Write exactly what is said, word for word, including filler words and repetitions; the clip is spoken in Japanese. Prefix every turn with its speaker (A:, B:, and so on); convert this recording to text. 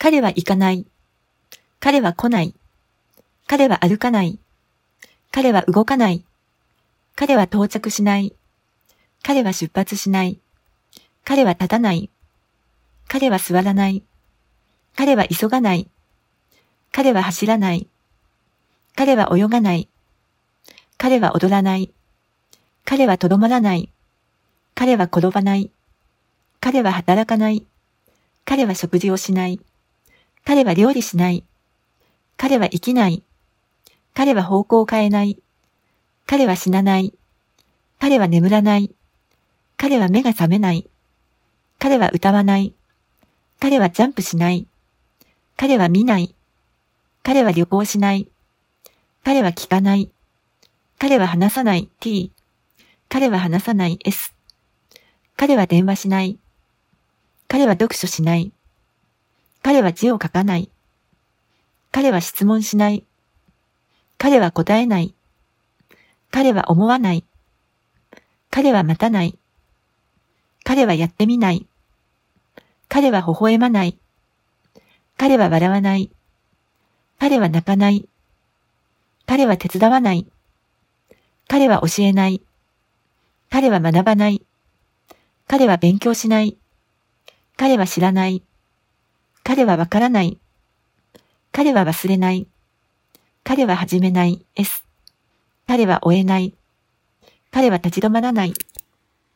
A: 彼は行かない。彼は来ない。彼は歩かない。彼は動かない。彼は到着しない。彼は出発しない。彼は立たない。彼は座らない。彼は急がない。彼は走らない。彼は泳がない。彼は踊らない。彼はとどまらない。彼は転ばない。彼は働かない。彼は食事をしない。彼は料理しない。彼は生きない。彼は方向を変えない。彼は死なない。彼は眠らない。彼は目が覚めない。彼は歌わない。彼はジャンプしない。彼は見ない。彼は旅行しない。彼は聞かない。彼は話さない。t。彼は話さない。s。彼は電話しない。彼は読書しない。彼は字を書かない。彼は質問しない。彼は答えない。彼は思わない。彼は待たない。彼はやってみない。彼は微笑まない。彼は笑わない。彼は泣かない。彼は手伝わない。彼は教えない。彼は学ばない。彼は勉強しない。彼は知らない。彼はわからない。彼は忘れない。彼は始めない。s。彼は終えない。彼は立ち止まらない。